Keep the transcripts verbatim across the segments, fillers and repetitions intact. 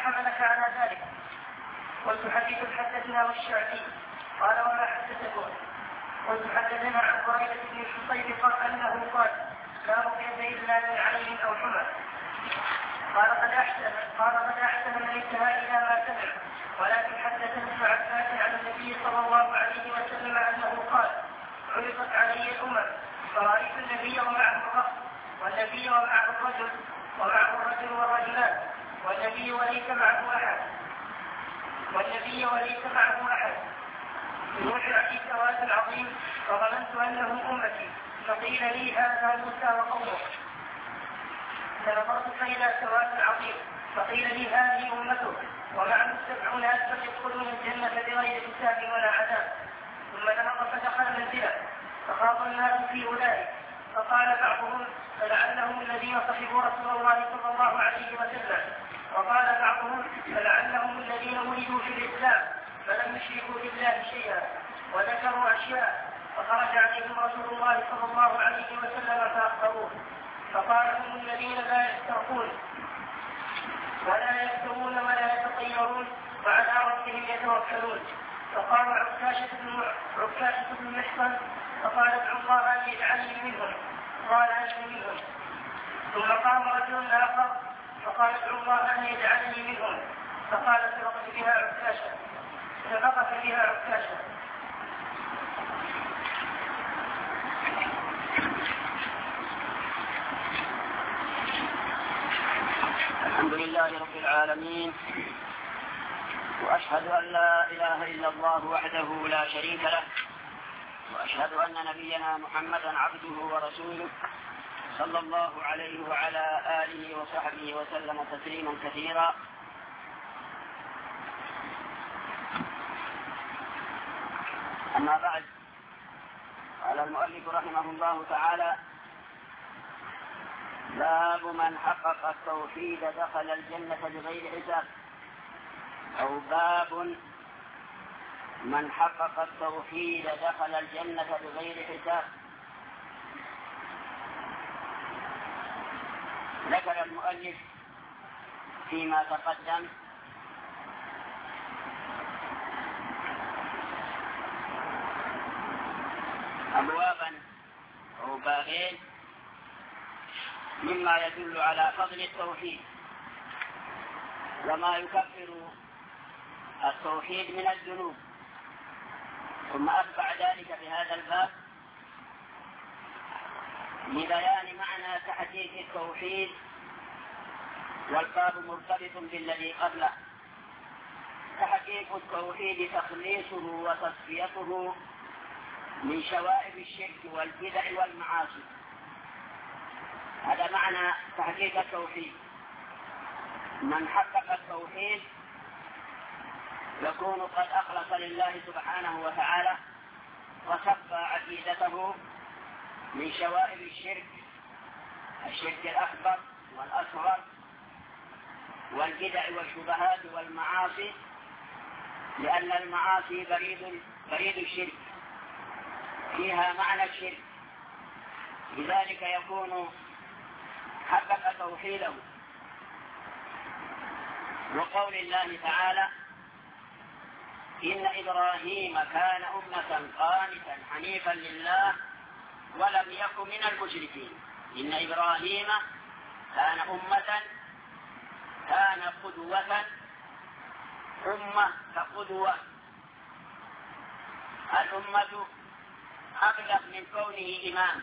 حملك على ذلك؟ قلت حديث حدثنا والشعبي. قال وما حدثكم؟ قلت حدثنا عن بريدة بن الحصيب قال أنه قال لا رقية إلا من عين أو حمى. قال قد أحسن قال قد أحسن من انتهى إلى ما سمع، ولكن حدثني ابن عباس عن النبي صلى الله عليه وسلم أنه قال عرضت علي الأمم فرأيت النبي ومعه الرهط والنبي ومعه الرجل ومعه الرجل والرجلان والنبي وليس معه أحد والنبي وليس معه أحد يوحى في سواد عظيم فظننت أنهم أمتي، فقيل لي هذا موسى وقومه، فنظرت إلى سواد عظيم فقيل لي هذه أمته ومعه سبعون ألفا يدخلون الجنة بغير حساب ولا عذاب. ثم نهض فدخل منزله فخاض الناس في أولئك، فقال بعضهم فلعلهم الذين صحبوا رسول الله صلى الله عليه وسلم، وقال بعضهم فلعلهم الذين ولدوا في الإسلام فلم يشركوا بالله شيئا، وذكروا أشياء، فخرج عليهم رسول الله صلى الله عليه وسلم فأخبروه، فقال هم الذين لا يسترقون ولا يكتبون ولا يتطيرون وعلى ربهم يتوكلون. فقام عكاشة بن عكاشة بن محصن فقال ادعوا الله أن يجعلني منهم، قال أنا منهم. ثم قام رجل آخر فقال ادعوا الله أن يجعلني منهم، فقال سبقت بها عكاشة سبقت بها عكاشة. الحمد لله رب العالمين، وأشهد أن لا إله إلا الله وحده لا شريك له، وأشهد أن نبينا محمدا عبده ورسوله صلى الله عليه وعلى آله وصحبه وسلم تسليما كثيرا. أما بعد، قال المؤلف رحمه الله تعالى: باب من حقق التوحيد دخل الجنة بغير حساب، أو باب من حقق التوحيد دخل الجنة بغير حساب. ذكر المؤلف فيما تقدم أبوابا أو بابين مما يدل على فضل التوحيد وما يكفر التوحيد من الذنوب، ثم أتبع ذلك بهذا الباب لبيان معنى تحقيق التوحيد، والباب مرتبط بالذي قبله. تحقيق التوحيد تخليصه وتصفيته من شوائب الشرك والبدع والمعاصي، هذا معنى تحقيق التوحيد. من حقق التوحيد يكون قد أخلص لله سبحانه وتعالى وصفى عقيدته من شوائب الشرك، الشرك الأكبر والأصغر والبدع والشبهات والمعاصي، لأن المعاصي بريد بريد الشرك، فيها معنى الشرك، لذلك يكون حقق توحيده. وقول الله تعالى: إن إبراهيم كان أمة قانتا حنيفا لله ولم يكن من المشركين. إن إبراهيم كان أمة، كان قدوة، أمة كقدوة. الأمة أبلغ من كونه إمام،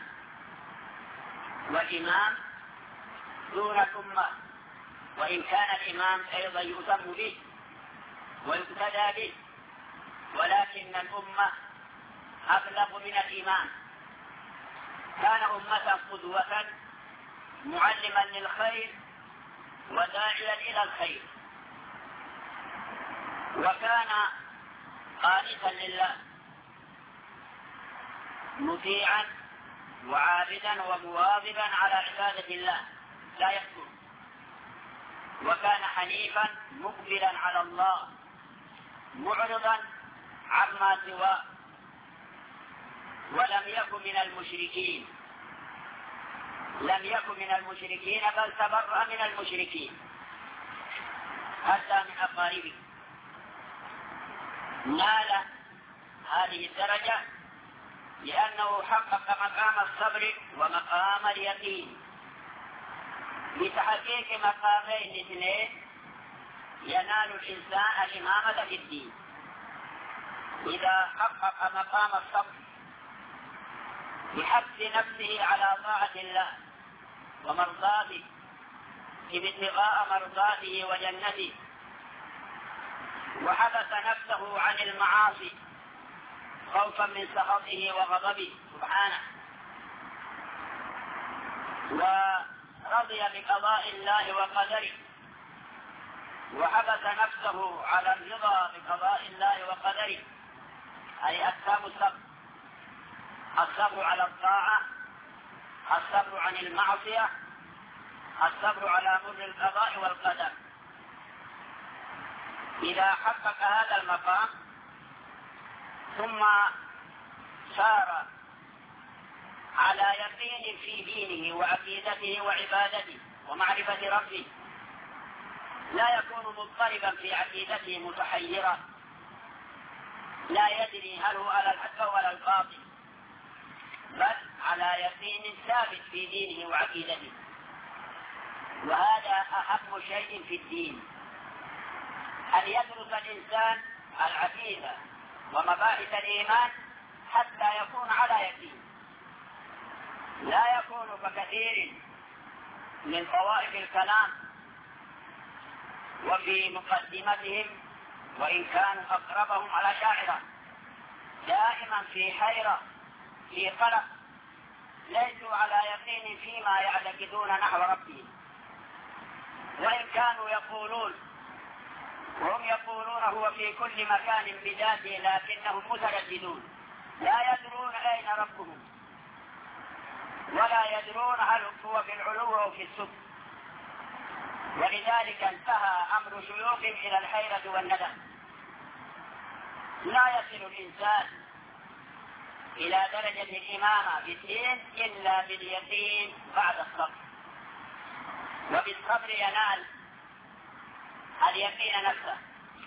والإمام دون الأمة، وإن كان الإمام أيضا يؤتم به ويقتدى به، ولكن الأمة أبلغ من الإمام. كان أمة قدوة معلما للخير وداعيا إلى الخير، وكان قانتا لله مطيعا وعابدا ومواظبا على عبادة الله لا يكفر، وكان حنيفا مقبلا على الله معرضا عما سواه، ولم يكن من المشركين لم يكن من المشركين بل تبرأ من المشركين. حتى من أقاربه. نال هذه الدرجة لأنه حقق مقام الصبر ومقام اليقين. بتحقيق مقامين اثنين ينال الإنسان الإمامة في الدين. إذا حقق مقام الصبر بحث نفسه على طاعة الله ومرضاته ابتغاء مرضاته وجنته، وحبس نفسه عن المعاصي خوفا من سخطه وغضبه سبحانه، ورضي بقضاء الله وقدره، وحبس نفسه على الرضا بقضاء الله وقدره، أي أقسام الصبر: الصبر على الطاعة، الصبر عن المعصية، الصبر على مر القضاء والقدر. إذا حقق هذا المقام ثم سار على يقين في دينه وعقيدته وعبادته ومعرفة ربه، لا يكون مضطربا في عقيدته متحيرا، لا يدري هل هو على الحق ولا الباطل، بل على يقين ثابت في دينه وعقيدته. وهذا أهم شيء في الدين، أن يدرس الإنسان العقيدة ومباحث الإيمان حتى يكون على يقين، لا يكون ككثير من طوائف الكلام وفي مقدمتهم، وإن كانوا أقربهم على شاعرة، دائما في حيرة في قلق، ليسوا على يقين فيما يعتقدون نحو ربهم، وإن كانوا يقولون وهم يقولون هو في كل مكان بذاته، لكنهم مترددون لا يدرون أين ربهم، ولا يدرون هل هو في العلو أو في السفل. ولذلك انتهى أمر شيوخهم إلى الحيرة والندم. لا يصل الإنسان إلى درجة الإمامة في الدين إلا باليقين بعد الصبر، وبالصبر ينال اليقين نفسه.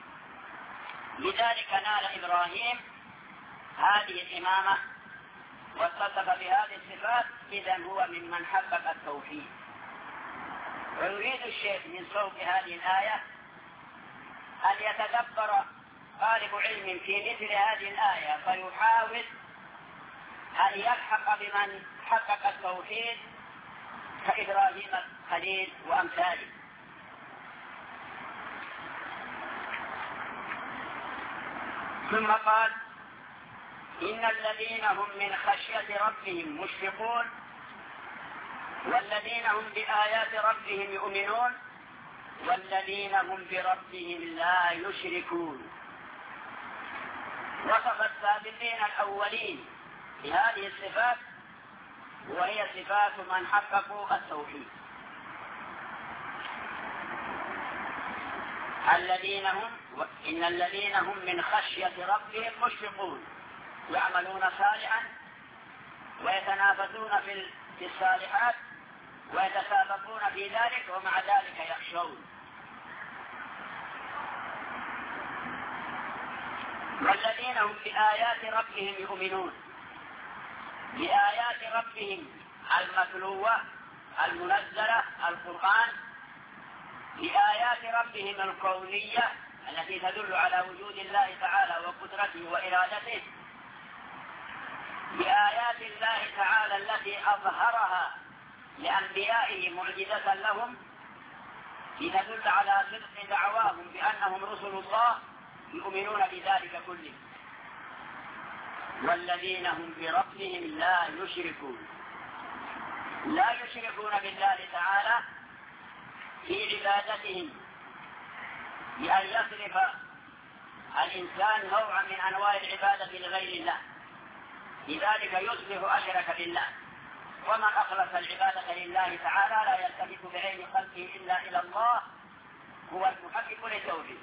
لذلك نال إبراهيم هذه الإمامة واتصف بهذه الصفات، إذن هو ممن حقق التوحيد. ويريد الشيخ من صوت هذه الآية أن يتدبر طالب علم في مثل هذه الآية فيحاول أن يلحق بمن حقق التوحيد كإبراهيم الخليل وأمثاله. ثم قال: إن الذين هم من خشية ربهم مشفقون والذين هم بآيات ربهم يؤمنون والذين هم بربهم لا يشركون. وصف السابقين الأولين بهذه الصفات، وهي صفات من حققوا التوحيد. الذين هم إن الذين هم من خشية ربهم مشفقون، يعملون صالحا ويتنافسون في الصالحات ويتسابقون في ذلك، ومع ذلك يخشون. والذين هم بآيات ربهم يؤمنون، بآيات ربهم المتلوة المنزلة القرآن، بآيات ربهم الكونية التي تدل على وجود الله تعالى وقدرته وإرادته، بآيات الله تعالى التي أظهرها لأنبيائه معجزة لهم لتدل على صدق دعواهم بأنهم رسل الله، يؤمنون بذلك كله. والذين هم بربهم لا يشركون، لا يشركون بالله تعالى في عبادتهم بأن يصرف الإنسان نوعا من أنواع العبادة لغير الله، لذلك يصبح أشرك بالله. ومن أخلص العبادة لله تعالى لا يلتفت بعين قلبه إلا إلى الله، هو المحقق للتوحيد.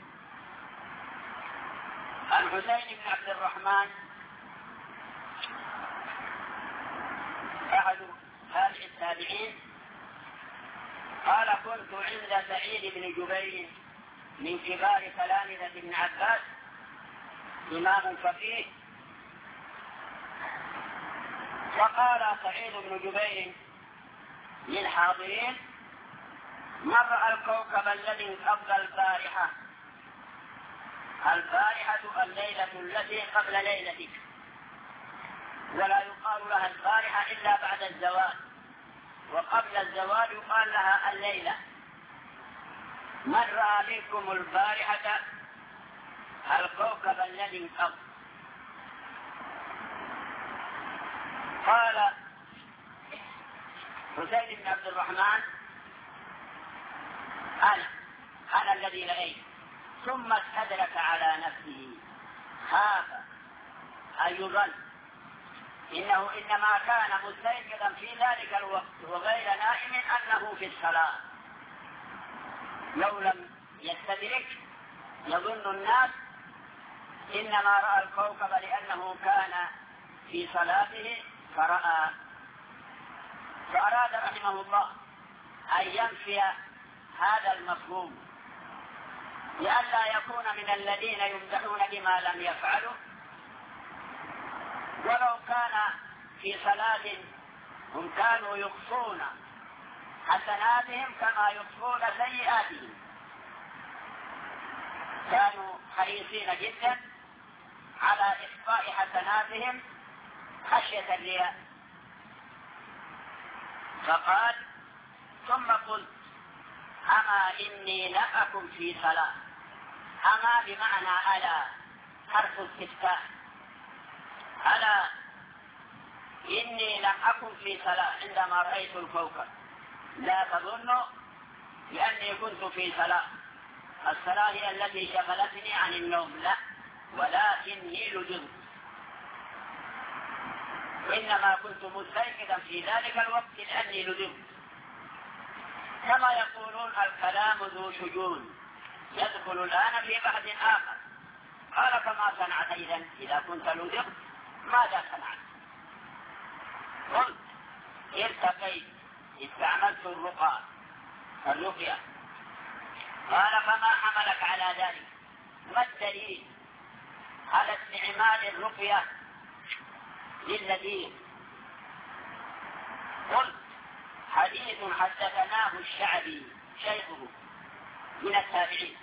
الحسين بن عبد الرحمن أحد هؤلاء التابعين قال: كنت عند سعيد بن جبير من كبار تلامذة ابن عباس، إمام فقيه. وقال سعيد بن جبير للحاضرين: من رأى الكوكب الذي انقضى البارحة؟ البارحة الليلة التي قبل ليلتك، ولا يقال لها البارحة إلا بعد الزوال، وقبل الزوال يقال لها الليلة. من رأى منكم البارحة الكوكب الذي انقضى؟ قال حسين بن عبد الرحمن: أنا أنا الذي رأيت. ثم استدرك على نفسه، خاف أن يظن إنه إنما كان مستيقظا في ذلك الوقت وغير نائم أنه في الصلاة. لو لم يستدرك يظن الناس إنما رأى الكوكب لأنه كان في صلاته فرأى. فأراد رحمه الله أن ينفي هذا المفهوم لئلا يكون من الذين يمدحون بما لم يفعلوا، ولو كان في صلاة هم كانوا يخفون حسناتهم كما يخفون سيئاتهم، كانوا حريصين جدا على إخفاء حسناتهم خشية الرياء. فقال: ثم قلت: أما إني لم أكن في صلاة. أما بمعنى ألا، حرف استفتاء. ألا إني لم أكن في صلاة عندما رأيت الكوكب، لا تظنوا بأني كنت في صلاة. الصلاة هي التي شغلتني عن النوم، لا، ولكني لجنت، إنما كنت مستيقظا في ذلك الوقت لأني لجنت. كما يقولون: الكلام ذو شجون يدخل الآن في بحث آخر. قال: فما صنعت إذن إذا كنت لجنت؟ ماذا صنعت؟ قلت: ارتقيت، استعملت الرقى الرقية. قال: فما حملك على ذلك؟ ما الدليل على استعمال الرقية للذين؟ قلت: حديث حدثناه الشعبي شيخه من التابعين.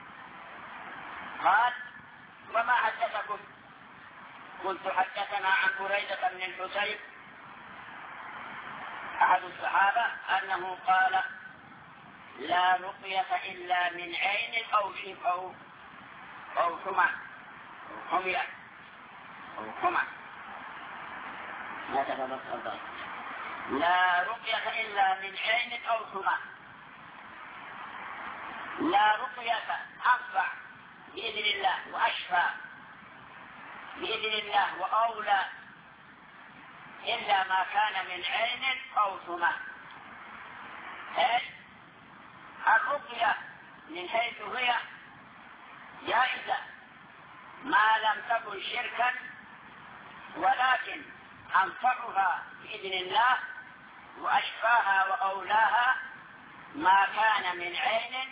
قال: وما حدثكم؟ قلت: حدثنا عن بريدة بن الحسين أحد الصحابة أنه قال: لا رقية إلا من عين أو شيء أو أو حمى أو حمية أو حمى. لا رقية إلا من عين أو حمى. لا رقية أنفع بإذن الله وأشفى بإذن الله وأولى إلا ما كان من عين أو حمى. الرقية من حيث هي جائزة ما لم تكن شركا، ولكن أنفعها بإذن الله وأشفاها وأولاها ما كان من عين،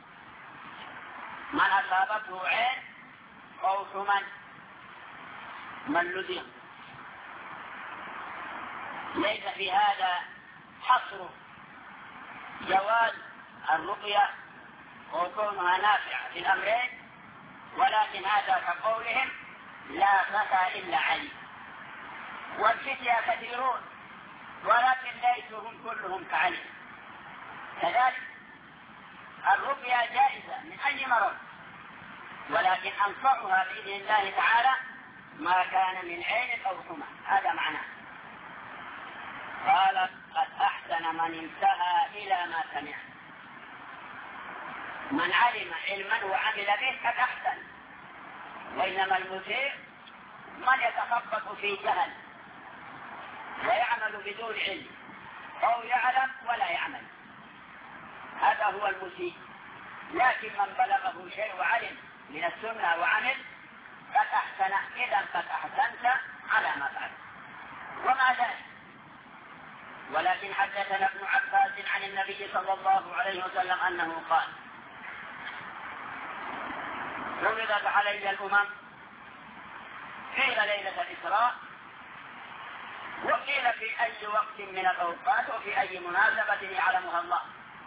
من أصابته عين أو ثمن من لزم. ليس في هذا حصر جواز الرقية وكونها نافعة في الأمرين، ولكن هذا كقولهم: لا فتى إلا علي. والفتية كثيرون ولكن ليسوا هم كلهم كعلي. كذلك الرقية جائزة من أي مرض، ولكن أنفعها بإذن الله تعالى ما كان من عين أو حمى. هذا معناه. قال: قد أحسن من انتهى إلى ما سمع. من علم علما وعمل به قد أحسن، وإنما المسيء من يتخبط في جهل ويعمل بدون علم، أو يعلم ولا يعمل، هذا هو المسيء. لكن من بلغه شيء وعلم من السنة وعمل قد أحسن، إذا قد أحسنت على ما فعل. وما ذلك. ولكن حدثنا ابن عباس عن النبي صلى الله عليه وسلم أنه قال: عرضت علي الأمم، قيل ليلة الإسراء، وقيل في أي وقت من الأوقات وفي أي مناسبة يعلمها الله.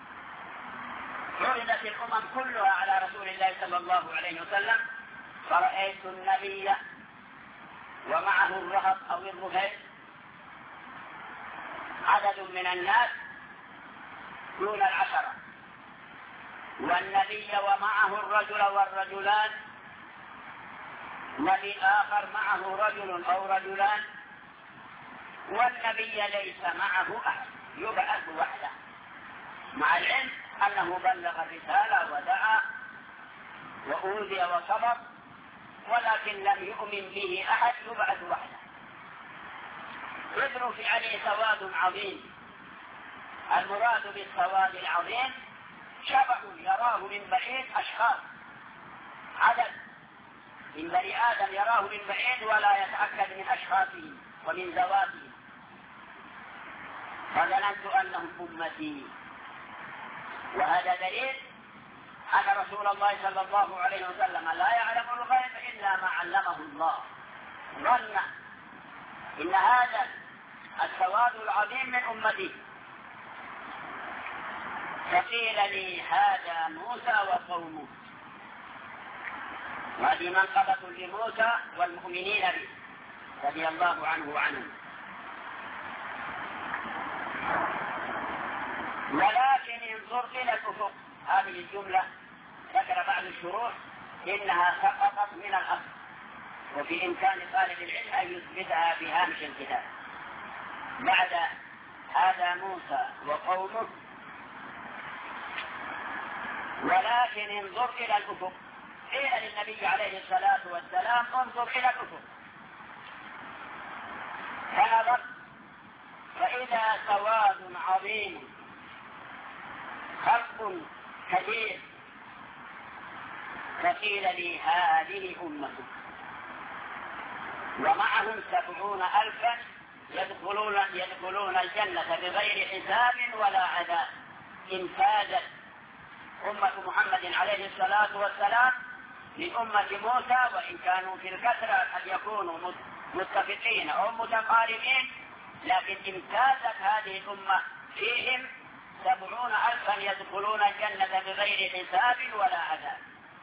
عرضت الأمم كلها على رسول الله صلى الله عليه وسلم، فرأيت النبي ومعه الرهط أو الرهيب عدد من الناس دون العشرة، والنبي ومعه الرجل والرجلان، نبي آخر معه رجل أو رجلان، والنبي ليس معه أحد، يبعث وحده، مع العلم أنه بلغ الرسالة ودعا وأوذي وصبر، ولكن لم يؤمن به أحد، يبعث وحده. يدرك عليه سواد عظيم. المراد بالسواد العظيم شبح يراه من بعيد أشخاص، عدد من بني آدم يراه من بعيد ولا يتأكد من أشخاصهم ومن ذواتهم، فظننت أنهم أمتي. وهذا دليل أن رسول الله صلى الله عليه وسلم لا يعلم الغيب إلا ما علمه الله. ظن إن هذا السواد العظيم من أمتي. فقيل لي هذا موسى وقومه، وهذه منقبة لموسى والمؤمنين به رضي الله عنه وعنهم. ولكن انظر إلى الأفق، هذه الجملة ذكر بعض الشروح إنها سقطت من الأصل، وفي إمكان طالب العلم أن يثبتها في هامش الكتاب. بعد هذا موسى وقومه، ولكن انظر إلى الأفق. قيل للنبي عليه الصلاة والسلام انظر إلى الأفق، فنظر فإذا سواد عظيم، خلق كثير. فقيل لي هذه أمته ومعهم سبعون ألفا يدخلون, يدخلون الجنة بغير حساب ولا عذاب. امتازت أمة محمد عليه الصلاة والسلام لأمة موسى، وإن كانوا في الكثرة قد يكونوا متفقين أو متقاربين، لكن امتازت هذه الأمة فيهم سبعون ألفا يدخلون الجنة بغير حساب ولا عذاب.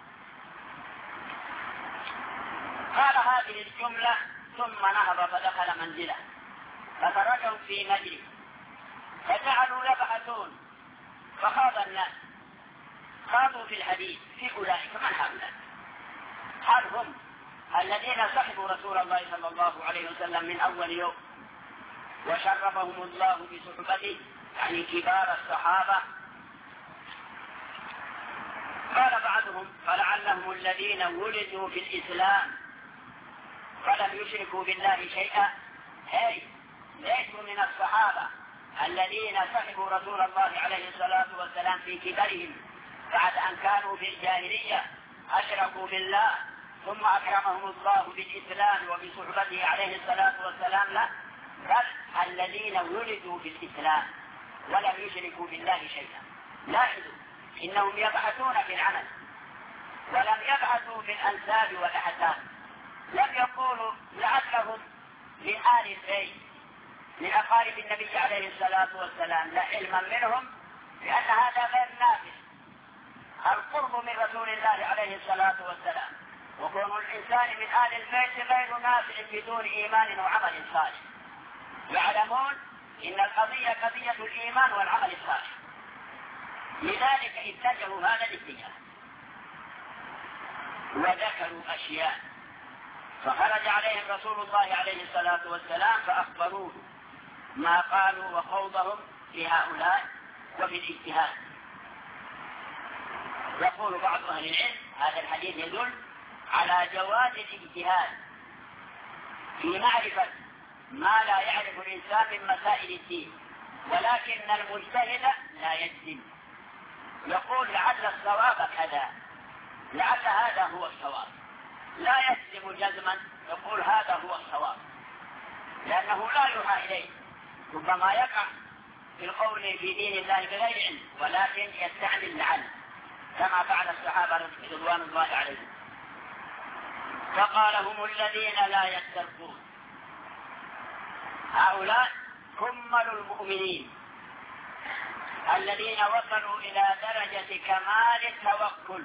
قال هذه الجملة ثم نهض فدخل منزله، فتركهم في مجلس فجعلوا يبحثون، فخاض الناس، خاضوا في الحديث في أولئك. من هؤلاء؟ هل هم الذين صحبوا رسول الله صلى الله عليه وسلم من أول يوم وشرفهم الله بصحبته، يعني كبار الصحابة؟ قال بعضهم فلعلهم الذين ولدوا في الإسلام فلم يشركوا بالله شيئا. هاي ليسوا من الصحابة الذين صحبوا رسول الله عليه الصلاة والسلام في كبرهم بعد أن كانوا في الجاهلية أشركوا بالله ثم أكرمهم الله بالإسلام وبصحبته عليه الصلاة والسلام. لا، بل الذين ولدوا في الإسلام ولم يشركوا بالله شيئا. لاحظوا إنهم يبحثون في العمل ولم يبحثوا في الأنساب والأحساب. لم يقولوا لعلهم من آل البيت من أقارب النبي عليه الصلاة والسلام، لا، علما منهم لأن هذا غير نافع. القرب من رسول الله عليه الصلاة والسلام وكون الإنسان من آل البيت غير نافع بدون إيمان وعمل صالح. يعلمون إن القضية قضية الإيمان والعمل الصالح، لذلك اتجهوا هذا الاتجاه وذكروا أشياء، فخرج عليهم رسول الله عليه الصلاة والسلام فأخبروه ما قالوا وخوضهم في هؤلاء وفي الاجتهاد. يقول بعض أهل العلم هذا الحديث يدل على جواز الاجتهاد في معرفة ما لا يعرف الإنسان من مسائل الدين، ولكن المجتهد لا يجزم. يقول لعل الصواب كذا، لعل هذا هو الصواب، لا يجزم جزما، يقول هذا هو الصواب، لأنه لا يوحى إليه. ربما يقع في القول في دين الله بغير علم، ولكن يستعمل لعل كما فعل الصحابة رضوان الله عليهم. فقال هم الذين لا يسترقون. هؤلاء كمل المؤمنين الذين وصلوا إلى درجة كمال التوكل.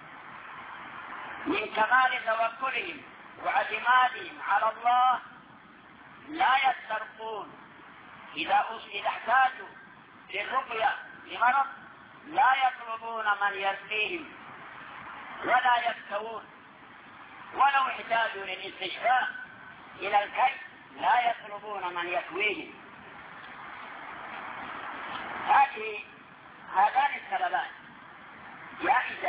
من كمال توكلهم واعتمادهم على الله لا يسترقون. إذا احتاجوا للرقية لمرض لا يطلبون من يسقيهم ولا يستوون، ولو احتاجوا للاستشفاء إلى الكي لا يطلبون من يكويهم. هذه هذان السببان جائزة،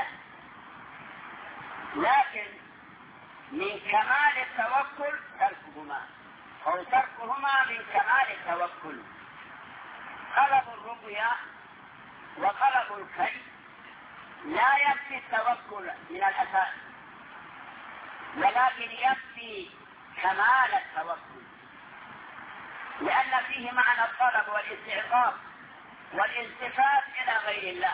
لكن من كمال التوكل تركهما، أو تركهما من كمال التوكل. طلب الرقية وطلب الكي لا يكفي التوكل من الأساس، ولكن يكفي كمال التوكل، لأن فيه معنى الطلب والاستعطاف والالتفات إلى غير الله.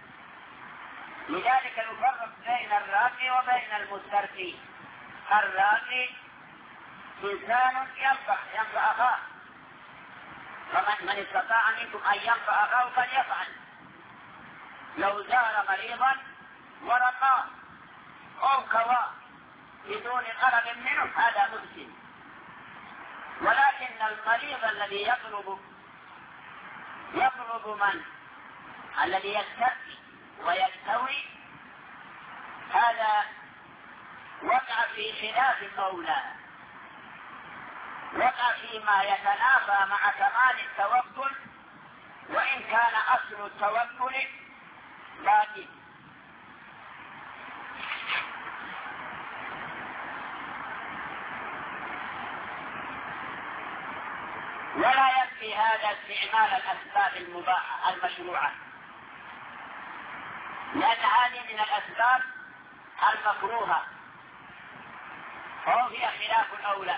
لذلك يفرق بين الراقي وبين المسترقي. الراقي إنسان ينفع ينفع أخاه، فمن من استطاع منكم أن ينفع أخاه فليفعل. لو زار مريضا ورقاه أو كواه بدون طلب منه هذا محسن، ولكن المريض الذي يطلب يطلب من الذي يسترقي ويستوي هذا وقع في خلاف المولى، وقع فيما يتنافى مع كمال التوكل، وإن كان أصل التوكل باقي. ولا يكفي هذا استعمال الأسباب المباحة المشروعة، لأن هذه من الأسباب المكروهة وهي خلاف الأولى.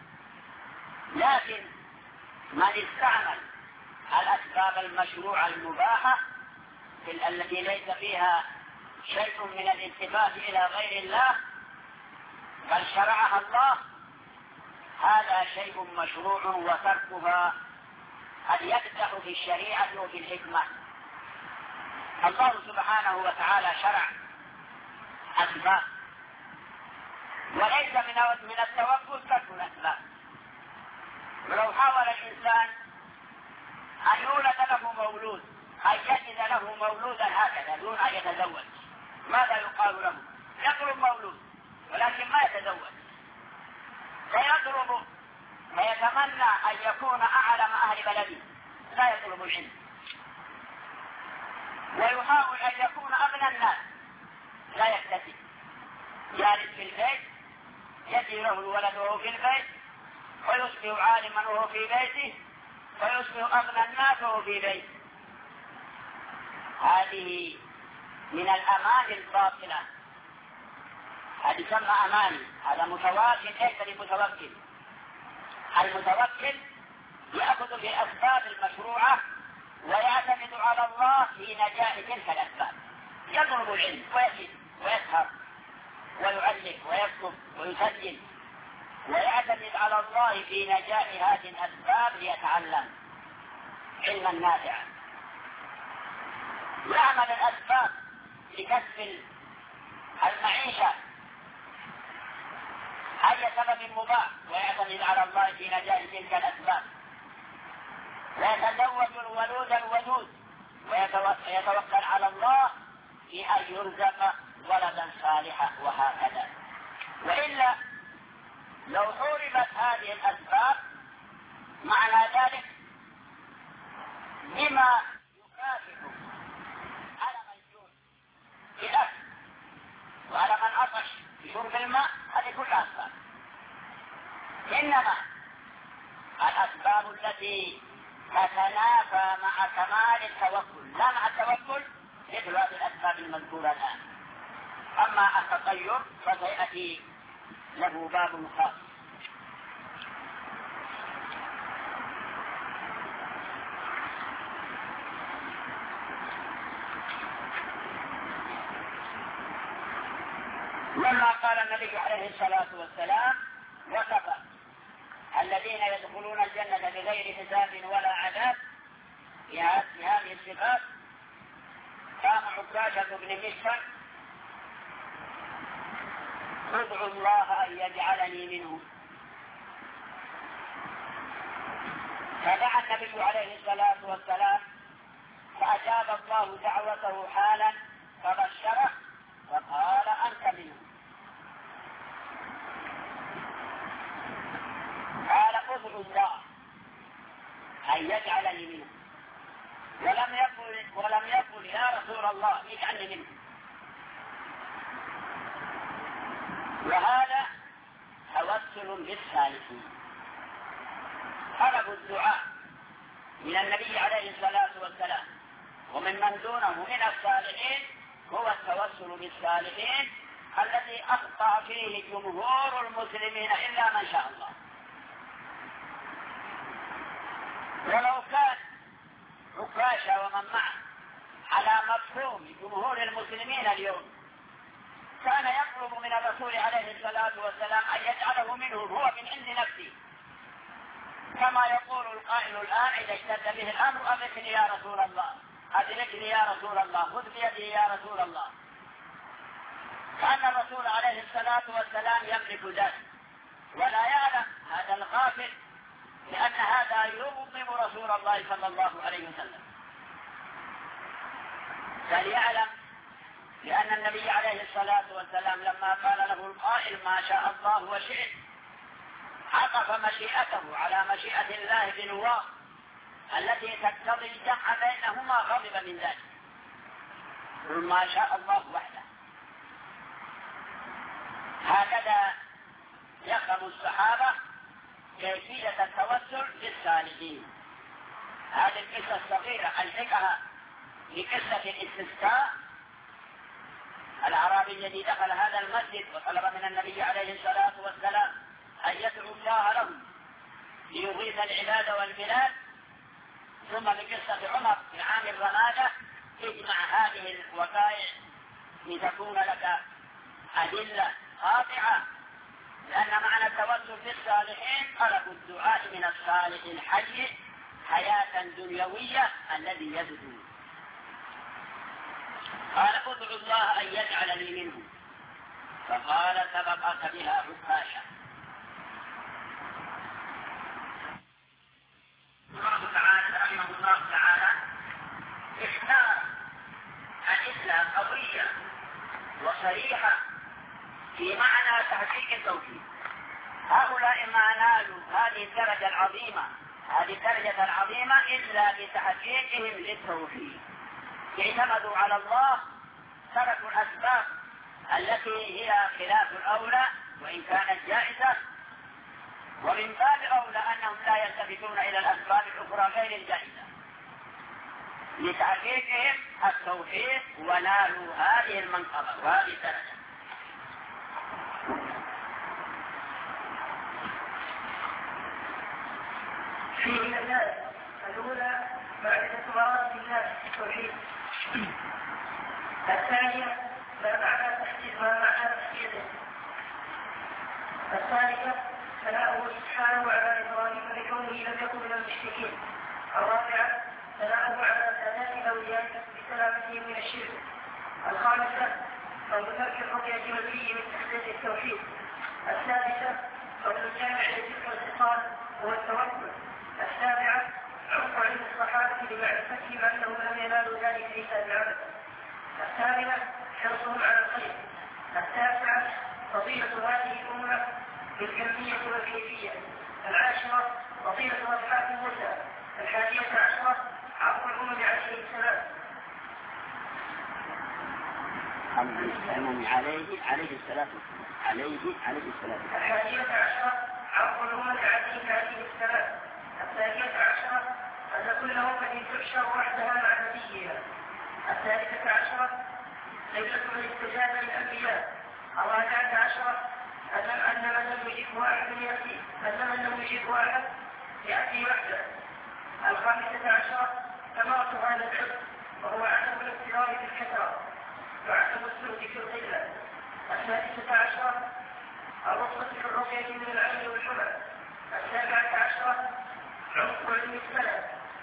لكن من استعمل الأسباب المشروعة المباحة التي ليس فيها شيء من الالتفات إلى غير الله بل شرعها الله، هذا شيء مشروع، وتركها قد يقدح في الشريعة وفي الحكمة. الله سبحانه وتعالى شرع أسباب، وليس من التوكل ترك الأسباب. ولو حاول الإنسان أن يولد له مولود، أن يجد له مولودا هكذا دون أن يتزوج، ماذا يقال له؟ يطلب مولود ولكن ما يتزوج، فيطلب ويتمنى أن يكون أعلم أهل بلده، لا يطلب العلم، ويحاول أن يكون أغنى الناس، لا يكتسب، جالس في البيت يجي له الولد وهو في البيت، ويصبح عالما وهو في بيته، ويصبح أغنى الناس وهو في بيته. هذه من الأماني الباطلة، هذه تسمى أماني، هذا متوكل ليس بمتوكل. المتوكل يأخذ بالأسباب المشروعة ويعتمد على الله في نجاح تلك الأسباب، يطلب العلم ويجد ويسهر ويؤلف ويكتب ويسجل، ويعتمد على الله في نجاح هذه الأسباب ليتعلم علما نافعا. يعمل الأسباب لكسب المعيشة أي سبب مباح، ويعتمد على الله في نجاح تلك الأسباب، ويتزوج الولود الودود، ويتوكل على الله في أن يرزق ولدا صالحا، وهكذا. وإلا لو حوربت هذه الأسباب معنى ذلك بما يكافئ على من يجوع بالأكل وعلى من عطش بشرب الماء، هذه كلها أسباب. إنما الأسباب التي تتنافى مع كمال التوكل لا مع التوكل مثل هذه الأسباب المذكورة الآن. أما التطير فسيأتي له باب خاص. لما قال النبي عليه الصلاة والسلام وصف الذين يدخلون الجنة بغير حساب ولا عذاب بهذه الصفات، قام عكاشة بن محصن: ادعوا الله أن يجعلني منهم. فدعا النبي عليه الصلاة والسلام فأجاب الله دعوته حالا فبشره وقال: أنت منهم. قال: ادعوا الله أن يجعلني منهم، ولم يقل ولم يقل يا رسول الله اجعلني منهم. وهذا توسل بالصالحين. طلب الدعاء من النبي عليه الصلاة والسلام ومن من دونه من الصالحين هو التوسل بالصالحين الذي أخطأ فيه جمهور المسلمين إلا من شاء الله. ولو كان عكاشة ومن معه على مفهوم جمهور المسلمين اليوم كان يطلب من الرسول عليه الصلاة والسلام أن يجعله منهم هو من عند نفسه، كما يقول القائل الآن: إذا اشتد به الأمر أمسني يا رسول الله، أدركني يا رسول الله، خذ بيدي يا رسول الله. كأن الرسول عليه الصلاة والسلام يملك ذلك ولا يعلم هذا الغافل، لأن هذا يغضب رسول الله صلى الله عليه وسلم. فليعلم لأن النبي عليه الصلاة والسلام لما قال له القائل ما شاء الله وشئت عطف مشيئته على مشيئة الله بنواة التي تقتضي الجمع بينهما، غضب من ذلك. قل ما شاء الله وحده. هكذا يفهم الصحابة كيفية التوسل بالصالحين. هذه القصة الصغيرة ألحقها بقصة الاستسقاء. الأعرابي الذي دخل هذا المسجد وطلب من النبي عليه الصلاة والسلام أن يدعو الله له ليغيث العباد والبلاد. ثم بقصة عمر في عام الرمادة: اجمع هذه الوقائع لتكون لك أدلة قاطعة، لأن معنى التوسل بالصالحين طلب الدعاء من الصالح الحي حياة دنيوية الذي يبدو. قال: ادعوا الله أن يجعلني منهم. فقال: سبقك بها عكاشة. الله تعالى رحمه الله تعالى اختار الإسلام قوية وصريحة في معنى تحقيق التوحيد. هؤلاء ما نالوا هذه الدرجة العظيمة هذه الدرجة العظيمة إلا بتحقيقهم للتوحيد. اعتمدوا على الله، تركوا الأسباب التي هي خلاف الأولى وإن كانت جائزة، ومن باب أولى أنهم لا يلتفتون إلى الأسباب الأخرى غير الجائزة لتحقيقهم التوحيد، ونالوا هذه المنقبة وهذه الدرجة. في الناس الأولى معرفة مراتب الناس في التوحيد، الثانية ما معنى تحديد ما معنى تحديده، الثالثة ثناؤه سبحانه على إبراهيم بكونه لم يكن من المشركين، الرابعة ثناؤه على سادات الأولياء بسلامتهم من الشرك، الخامسة فضل ترك الرقية والفي من تحديد التوحيد، السادسة فضل الجامع لتلك الخصال هو التوكل، السابعة عرف علم الصحابة لمعرفتهم أنهم لم ينالوا ذلك إلا بالعمل، الثامنة حرصهم على الخير، التاسعة فضيلة هذه الأمة بالكمية والكيفية، العاشرة فضيلة أصحاب موسى، الحادية عشرة عفو الأمم عليه السلام عليه عليه السلام عليه عليه السلام الحادية عشرة عفو الأمم عليه عليه السلام، الثانية عشرة أن كل أمة تحشر وحدها مع نبيها، الثالثة عشرة ليلة الاستجابة للأنبياء، الرابعة عشرة أن أن من لم يجبه أحد يأتي أن من لم يجبه أحد يأتي وحده، الخامسة عشرة ثمرة هذا العلم وهو عدم الاضطرار بالكثرة وعدم السلوك في القلة، السادسة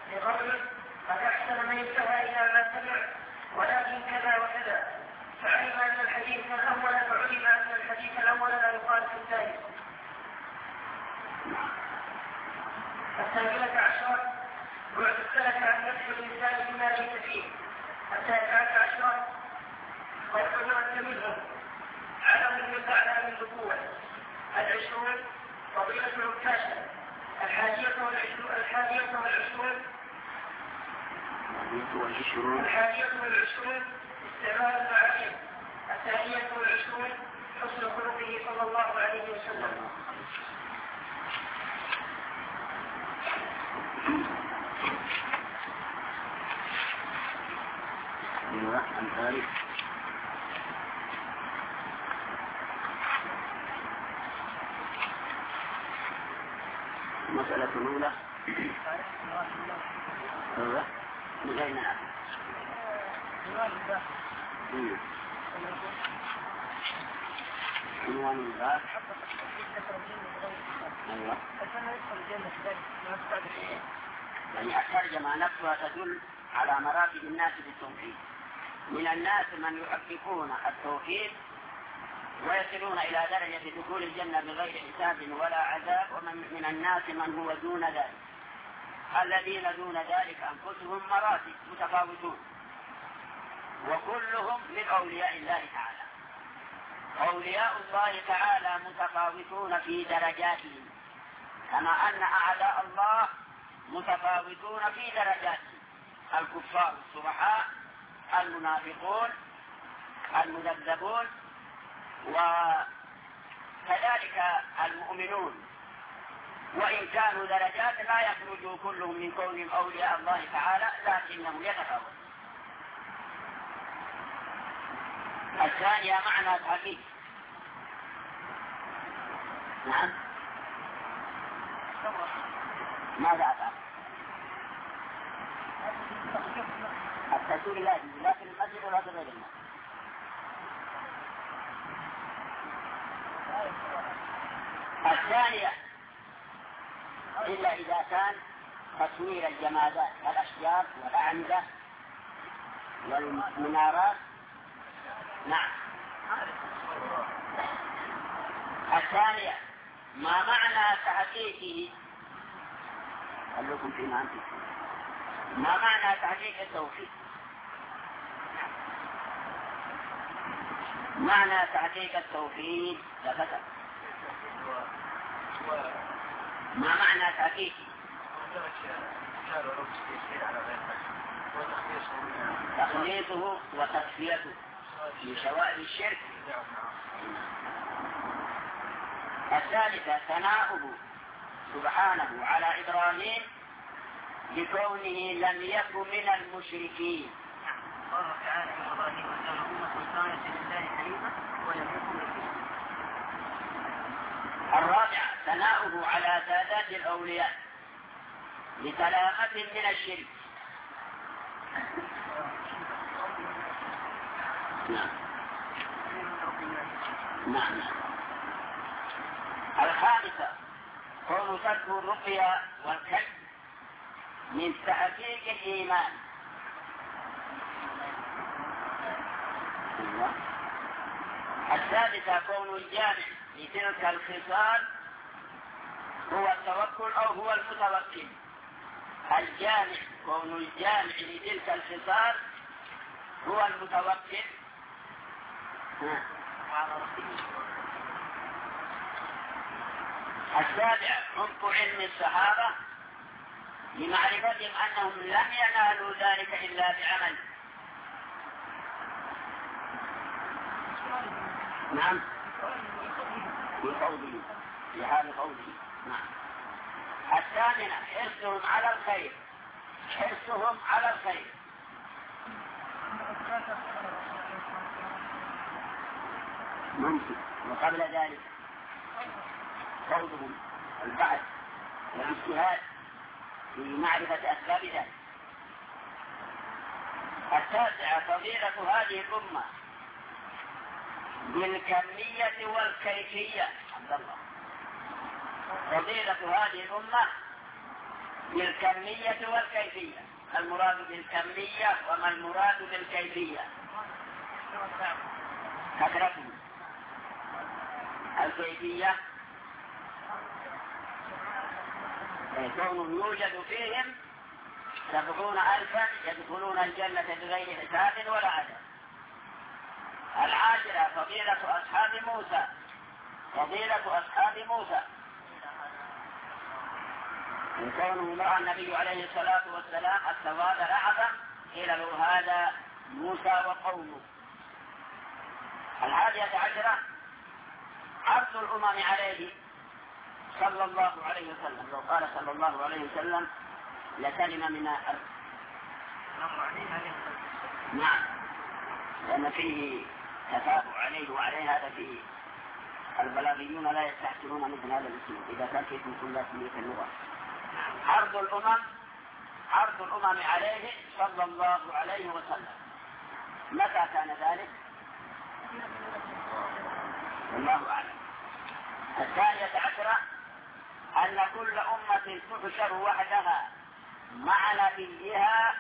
لقوله قد أحسن من انتهى إلى ما سمع ولكن كذا وكذا، فعلم أن الحديث الأول فعلم أن الحديث الأول لا يخالف الثاني. الثامنة عشرة بعد السلف عن نفس الإنسان بما ليس فيه. التاسعة عشرة قد أمرت منهم علم من أعلام النبوة. العشرون فضيلة العكاشة. الحادية والعشرون الحادية والعشرون الحادية والعشرون استعمال المعارف. الثانية والعشرون حسن خلقه صلى الله عليه وسلم. أمثال المسألة الأولى هو مجينا عنوان الباب. أيوة. يعني الترجمة نفسها تدل على مراتب الناس بالتوحيد. من الناس من يحققون التوحيد ويصلون إلى درجة دخول الجنة بغير حساب ولا عذاب، ومن من الناس من هو دون ذلك. الذين دون ذلك أنفسهم مراتب متفاوتون، وكلهم من أولياء الله تعالى. أولياء الله تعالى متفاوتون في درجاتهم، كما أن أعداء الله متفاوتون في درجاتهم. الكفار الصبحاء، المنافقون، المذبذبون، وكذلك المؤمنون، وإن كانوا درجات لا يخرجوا كلهم من كونهم أولياء الله تعالى، لكنهم يتفاوتون. الثانية معنى الحقيقي. نعم. ماذا أفعل؟ التسوير لازم، لكن المسجد ولا غير المسجد. الثانية إلا إذا كان تصوير الجمادات كالأشجار والأعمدة والمنارات. نعم. الثانية ما معنى تحقيقه؟ قال لكم في معنى ما معنى تحقيق التوحيد؟ معنى تحقيق التوحيد لفتح. ما معنى تحقيقه؟ تخليصه وتصفيته من شوائب الشرك. الثالثة ثناؤه سبحانه على إبراهيم بكونه لم يكن من المشركين. الله تعالى في إبراهيم وكان أمة قانتة لله حنيفا ولم يكن من المشركين. الرابعة ثناؤه على سادات الأولياء لسلامة من الشرك. نعم. نعم. الخامسة كون ترك الرقية والكشف من تحقيق الإيمان. السادسة كون الجامع لتلك الخصال هو التوكل أو هو المتوكل. الجامع كون الجامع لتلك الخصال هو المتوكل. السابع عمق علم الصحابة لمعرفتهم أنهم لم ينالوا ذلك إلا بعمل. نعم. بقوله في حال قوله. نعم. الثامنة حرصهم على الخير. حرصهم على الخير. ممكن. وقبل ذلك قولهم البحث والاجتهاد في معرفة أسباب ذلك. التاسعة فضيلة هذه الأمة بالكمية والكيفية. عبد الله. فضيلة هذه الأمة بالكمية والكيفية. المراد بالكمية وما المراد بالكيفية؟ كثرتهم. الكيفية كون يوجد فيهم سبعون ألفا يدخلون الجنة بغير حساب ولا عدد. العاشرة فضيلة أصحاب موسى، فضيلة أصحاب موسى من كونه مع النبي عليه الصلاة والسلام الثواب الأعظم قيل له هذا موسى وقومه. الحادية عشرة عرض الأمم عليه صلى الله عليه وسلم. لو قال صلى الله عليه وسلم لكلمة من الأرض. نعم، لأن فيه تتابع عليه وعليه. هذا فيه البلاغيون لا يستحسنون مثل هذا الاسم إذا كان في كل كلية اللغة. عرض الأمم عرض الأمم عليه صلى الله عليه وسلم. متى كان ذلك؟ الله أعلم. الثانية عشرة أن كل أمة تحشر وحدها مع نبيها.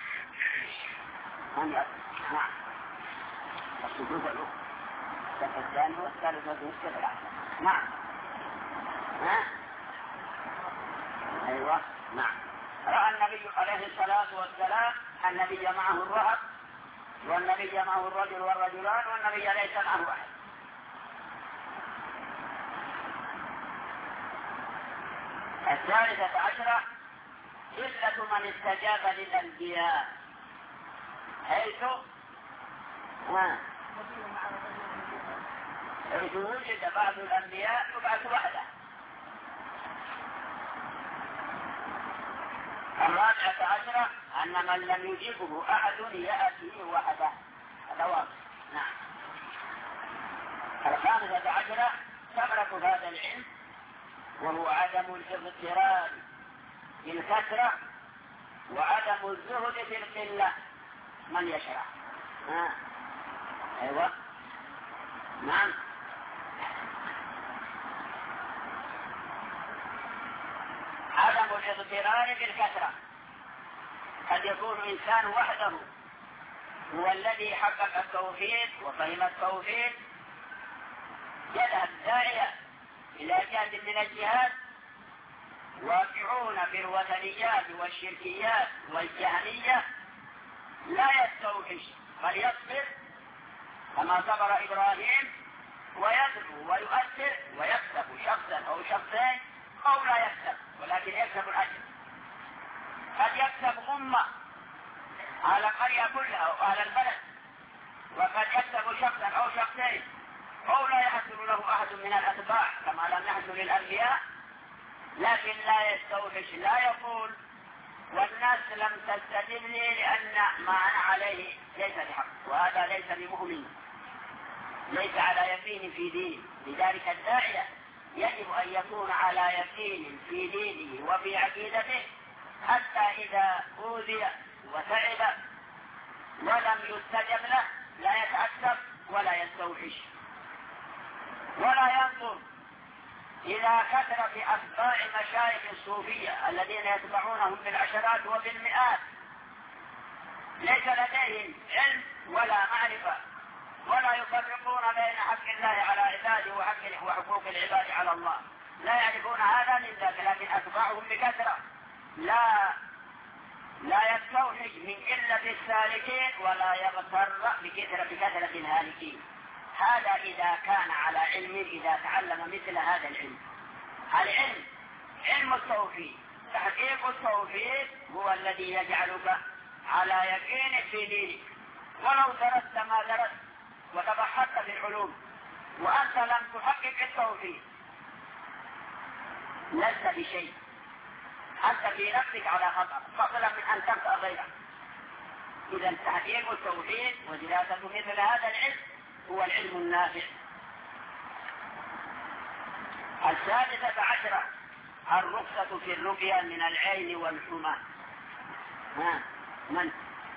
نعم، الصفوف الأخرى الثانية والثالثة والثالثة العشرة. نعم. ها؟ أيوة. نعم. رأى النبي عليه الصلاة والسلام النبي معه الرهب والنبي معه الرجل والرجلان والنبي ليس معه واحد. الثالثة عشرة قلة من استجاب للأنبياء، حيث حيث وجد بعض الأنبياء يبعث وحده. الرابعة عشرة أن من لم يجيبه أحد يأتيه وحده. هذا واضح. نعم. الخامسة عشرة ثمرة هذا العلم وهو عدم الاغترار بالكثرة وعدم الزهد في القلة. من يشرح؟ آه. أيوة. نعم. عدم الاغترار بالكثرة. قد يكون إنسان وحده هو الذي حقق التوحيد وفهم التوحيد، يذهب داعية إلى جهة من الجهات واقعون في الوثنيات والشركيات والجهمية، لا يستوحش بل يصبر كما صبر إبراهيم ويدعو ويؤثر ويكسب شخصا أو شخصين أو لا يكسب ولكن يكسب الأجر. قد يكسب أمة على قرية كلها أو أهل البلد، وقد يكسب شخصا أو شخصين أو لا يحصل له أحد من الأتباع كما لم يحصل للأنبياء، لكن لا يستوحش، لا يقول والناس لم تستجب لي لأن ما أنا عليه ليس بحق، وهذا ليس بمؤمن، ليس على يقين في دينه. لذلك الداعية يجب أن يكون على يقين في دينه وفي عقيدته، حتى إذا أوذي وتعب ولم يستجب له لا يتعسف ولا يستوحش ولا ينظر إلى كثرة أتباع مشايخ الصوفية الذين يتبعونهم بالعشرات وبالمئات، ليس لديهم علم ولا معرفة ولا يفرقون بين حق الله على عباده وحق وحقوق العباد على الله، لا يعرفون هذا من ذاك، لكن أتباعهم بكثرة، لا لا يستوحش من قلة السالكين ولا يغتر بكثرة بكثرة الهالكين. هذا إذا كان على علم، إذا تعلم مثل هذا العلم. العلم علم التوحيد، تحقيق التوحيد هو الذي يجعلك على يقين في دينك، ولو درست ما درست وتبحثت في العلوم وأنت لم تحقق التوحيد لست بشيء، أنت في نفسك على خطأ فضلا من أن تنفع غيرك. إذا تحقيق التوحيد ودراسة مثل هذا العلم هو العلم النافع. السادسة عشرة الرخصة في الرقية من العين والحمى. ها من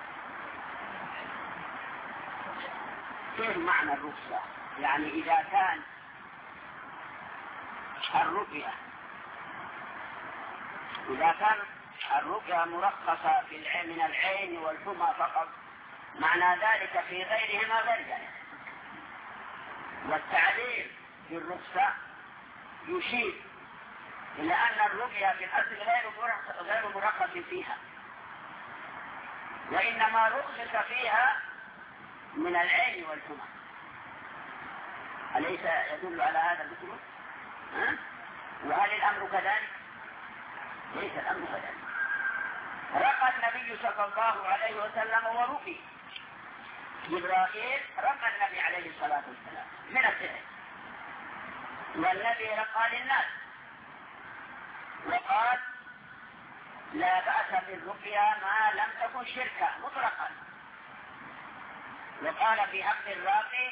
كيف معنى الرخصة؟ يعني إذا كان الرقية إذا كان الرقية مرخصة في العين من العين والحمى فقط، معنى ذلك في غيرهما غير ذلك. والتعليل في الرخصة يشير إلى أن الرقية في الأصل غير مرخص فيها، وإنما رخص فيها من العين والحمى. أليس يدل على هذا الذكر؟ وهل الأمر كذلك؟ ليس الأمر كذلك. رقى النبي صلى الله عليه وسلم ورقي. جبرائيل رقى النبي عليه الصلاة والسلام من السحر، والنبي رقى للناس وقال لا بأس بالرقية ما لم تكن شركا مطلقا. وقال في حق الراقي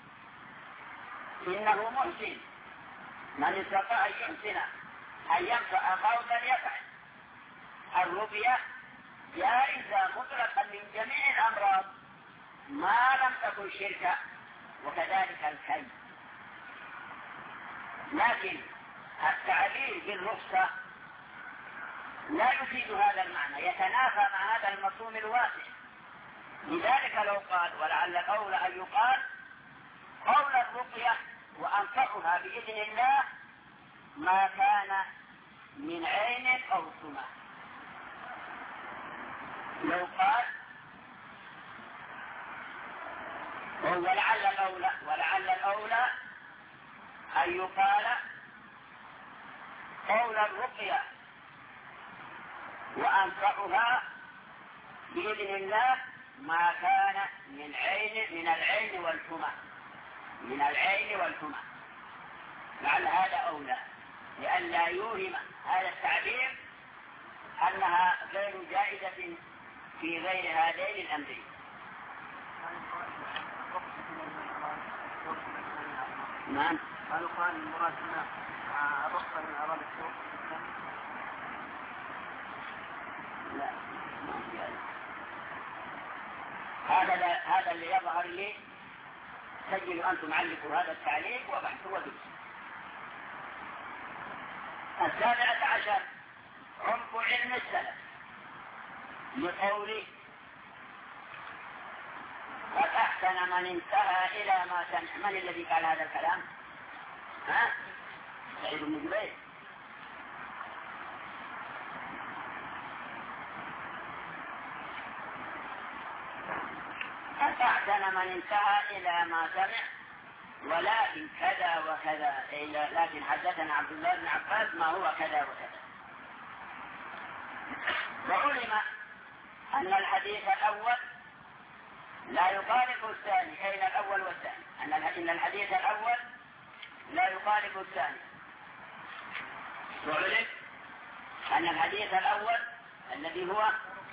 إنه محسن، من استطاع أن يحسن أن ينفع قولا يفعل. الرقية جائزة مطلقا من جميع الأمراض ما لم تكن شركا، وكذلك الكي. لكن التعليل بالرخصة لا يفيد هذا المعنى، يتنافى مع هذا المفهوم الواسع. لذلك لو قال، ولعل قول أن يقال قول الرقية وأنفعها بإذن الله ما كان من عين أو سمع. لو قال ولعل الأولى ولعل الأولى أن يقال قول الرقية وأنفعها بإذن الله ما كان من عين من العين والحمى من العين والحمى. لعل هذا أولى، لئلا يوهم هذا التعبير أنها غير جائزة في غير هذين الأمرين. نعم. قالوا قال المراد هنا الرخصة من أعراض السوق. لا ما في هذا. هذا هذا اللي يظهر لي. سجلوا أنتم علقوا هذا التعليق وبحثوا ودرسوا. السابعة عشر عمق علم السلف لقوله قد أحسن من انتهى إلى ما سمع. من الذي قال هذا الكلام؟ ها؟ سعيد بن جبير. قد أحسن من انتهى إلى ما سمع ولكن كذا وكذا، لكن حدثنا عبد الله بن عباس ما هو كذا وكذا. وعلم أن الحديث الأول لا يخالف الثاني، أين الأول والثاني؟ أن الحديث الأول لا يخالف الثاني. وعلم أن الحديث الأول الذي هو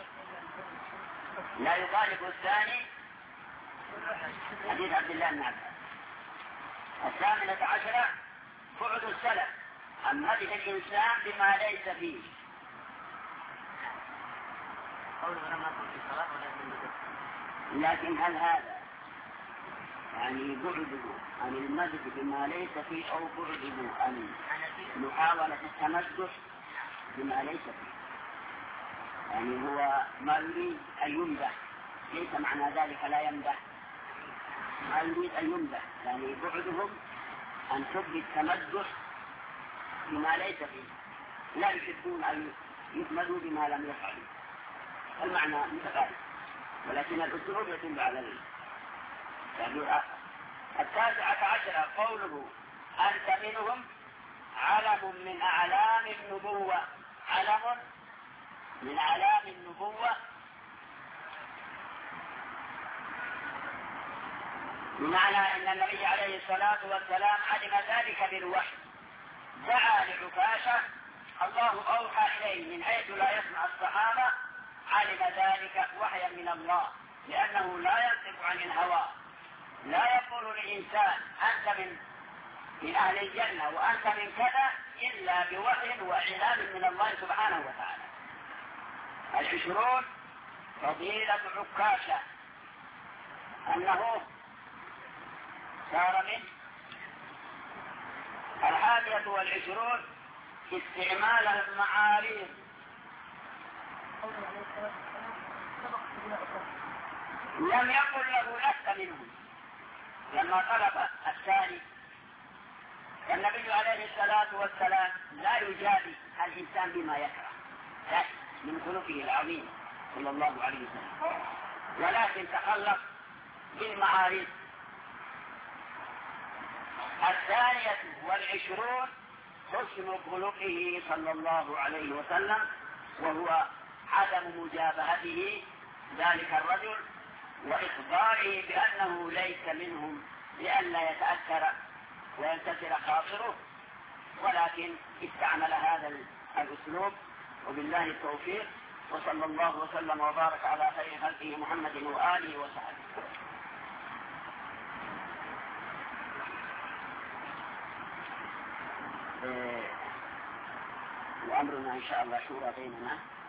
لا يخالف الثاني حديث عبد الله بن عباس. الثامنة عشرة بعد السلف عن مدح الإنسان بما ليس فيه. لكن هل هذا يعني بعده عن المدح بما ليس فيه أو بعده عن محاولة التمدح بما ليس فيه؟ يعني هو ما يريد أن يمدح، ليس معنى ذلك لا يمدح، ما يريد أن يمدح، يعني بعدهم أن حب التمدح بما ليس فيه، لا يحبون أن يحمدوا بما لم يفعلوا. المعنى متقارب، ولكن الأسلوب يدل على التعبير آخر. التاسعة عشرة قوله أنت منهم علم من أعلام النبوة. علم من أعلام النبوة بمعنى أن النبي عليه الصلاة والسلام علم ذلك بالوحي. دعا لعكاشة، الله أوحى إليه من حيث لا يسمع الصحابة، علم ذلك وحيا من الله، لأنه لا ينطق عن الهوى. لا يقول للإنسان أنت من من أهل الجنة وأنت من كذا إلا بوحي وإعلام من الله سبحانه وتعالى. العشرون فضيلة عكاشة أنه صار منه. الحادية والعشرون استعمال المعاريض لم يقل له لست منهم. لما طلب الثاني النبي عليه الصلاة والسلام لا يجادي الإنسان بما يكره، لا، من خلقه العظيم صلى الله عليه وسلم، ولكن تخلق بالمعارف. الثانية والعشرون حسن خلقه صلى الله عليه وسلم، وهو عدم مجابهته ذلك الرجل وإخباره بأنه ليس منهم لئلا يتأثر وينكسر خاطره، ولكن استعمل هذا الأسلوب، وبالله التوفيق، وصلى الله وسلم وبارك على خير خلقه محمد وآله وصحبه. وأمرنا إن شاء الله شورى بيننا.